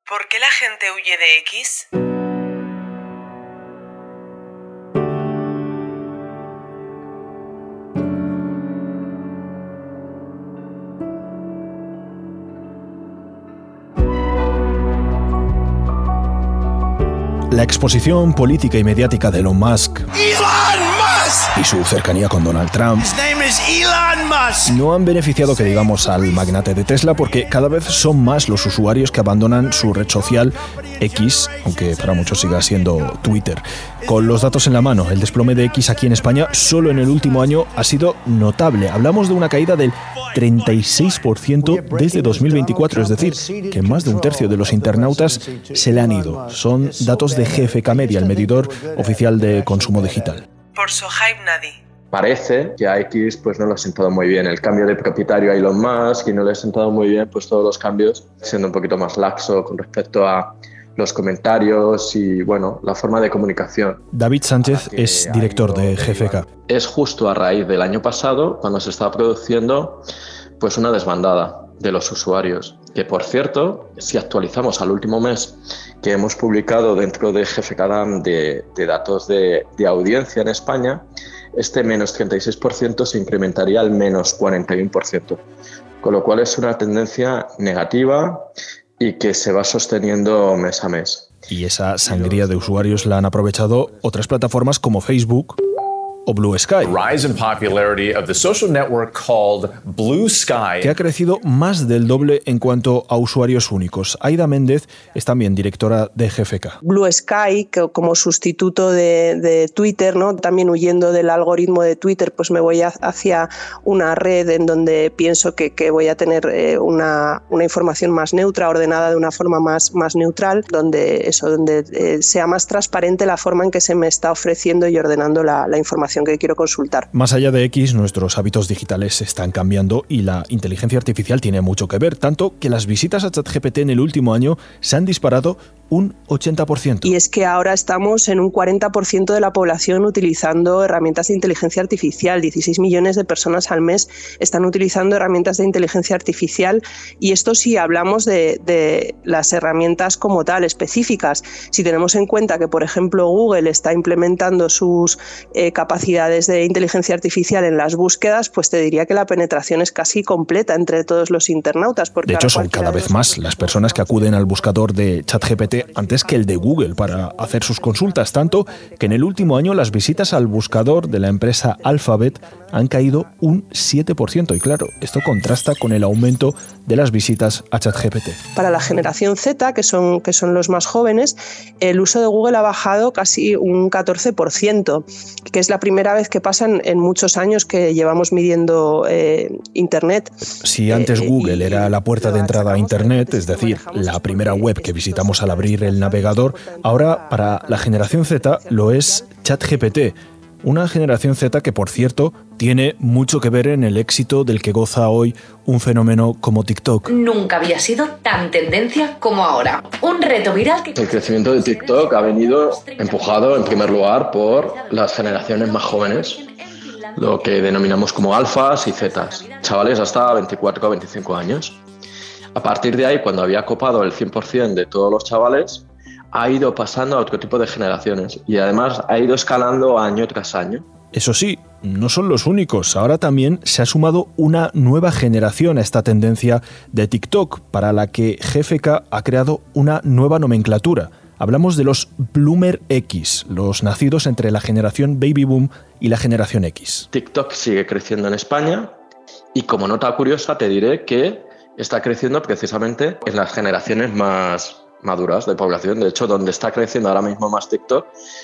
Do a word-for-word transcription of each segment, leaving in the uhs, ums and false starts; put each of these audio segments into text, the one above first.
¿Por qué la gente huye de X? La exposición política y mediática de Elon Musk y su cercanía con Donald Trump no han beneficiado, que digamos, al magnate de Tesla, porque cada vez son más los usuarios que abandonan su red social X, aunque para muchos siga siendo Twitter. Con los datos en la mano, el desplome de X aquí en España solo en el último año ha sido notable. Hablamos de una caída del treinta y seis por ciento desde dos mil veinticuatro, es decir, que más de un tercio de los internautas se le han ido. Son datos de G F K Media, el medidor oficial de consumo digital. Por Sohaib Nadi. Parece que a X pues no le ha sentado muy bien el cambio de propietario a Elon Musk y no le ha sentado muy bien pues todos los cambios, siendo un poquito más laxo con respecto a los comentarios y bueno, la forma de comunicación. David Sánchez es director de G F K. Es justo a raíz del año pasado cuando se estaba produciendo pues una desbandada de los usuarios, que por cierto, si actualizamos al último mes que hemos publicado dentro de G F K D A M de, de datos de, de audiencia en España, este menos treinta y seis por ciento se incrementaría al menos cuarenta y uno por ciento, con lo cual es una tendencia negativa y que se va sosteniendo mes a mes. Y esa sangría de usuarios la han aprovechado otras plataformas como Facebook o Blue Sky, rise in popularity of the social network called Blue Sky, que ha crecido más del doble en cuanto a usuarios únicos. Aida Méndez es también directora de G F K. Blue Sky, que como sustituto de, de Twitter, ¿no? También huyendo del algoritmo de Twitter, pues me voy a, hacia una red en donde pienso que, que voy a tener eh, una, una información más neutra, ordenada de una forma más, más neutral, donde eso, donde eh, sea más transparente la forma en que se me está ofreciendo y ordenando la, la información que quiero consultar. Más allá de X, nuestros hábitos digitales están cambiando y la inteligencia artificial tiene mucho que ver, tanto que las visitas a ChatGPT en el último año se han disparado un ochenta por ciento. Y es que ahora estamos en un cuarenta por ciento de la población utilizando herramientas de inteligencia artificial. dieciséis millones de personas al mes están utilizando herramientas de inteligencia artificial, y esto si hablamos de, de las herramientas como tal, específicas. Si tenemos en cuenta que, por ejemplo, Google está implementando sus eh, capacidades de inteligencia artificial en las búsquedas, pues te diría que la penetración es casi completa entre todos los internautas. De hecho, son cada vez más las personas que acuden al buscador de ChatGPT antes que el de Google para hacer sus consultas, tanto que en el último año las visitas al buscador de la empresa Alphabet han caído un siete por ciento, y claro, esto contrasta con el aumento de las visitas a ChatGPT. Para la generación Z, que son, que son los más jóvenes, el uso de Google ha bajado casi un catorce por ciento, que es la primera vez que pasa en, en muchos años que llevamos midiendo eh, Internet. Si antes Google era la puerta de entrada a Internet, es decir, la primera web que visitamos al abrir el navegador, ahora para la generación Z lo es ChatGPT. Una generación Z que, por cierto, tiene mucho que ver en el éxito del que goza hoy un fenómeno como TikTok. Nunca había sido tan tendencia como ahora. Un reto viral que... El crecimiento de TikTok ha venido empujado, en primer lugar, por las generaciones más jóvenes, lo que denominamos como alfas y zetas, chavales hasta veinticuatro o veinticinco años. A partir de ahí, cuando había copado el cien por ciento de todos los chavales, ha ido pasando a otro tipo de generaciones y además ha ido escalando año tras año. Eso sí, no son los únicos. Ahora también se ha sumado una nueva generación a esta tendencia de TikTok, para la que G F K ha creado una nueva nomenclatura. Hablamos de los Bloomer X, los nacidos entre la generación Baby Boom y la generación X. TikTok sigue creciendo en España y, como nota curiosa, te diré que está creciendo precisamente en las generaciones más maduras de población. De hecho, donde está creciendo ahora mismo más TikTok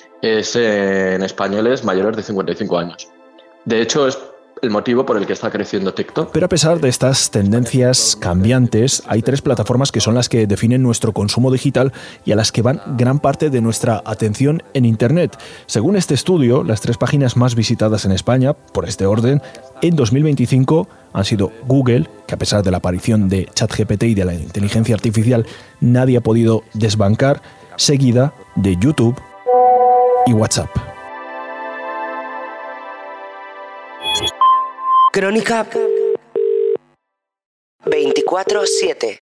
es en españoles mayores de cincuenta y cinco años. De hecho, es el motivo por el que está creciendo TikTok. Pero a pesar de estas tendencias cambiantes, hay tres plataformas que son las que definen nuestro consumo digital y a las que van gran parte de nuestra atención en Internet. Según este estudio, las tres páginas más visitadas en España, por este orden, en dos mil veinticinco han sido Google, que a pesar de la aparición de ChatGPT y de la inteligencia artificial nadie ha podido desbancar, seguida de YouTube y WhatsApp. Crónica veinticuatro siete.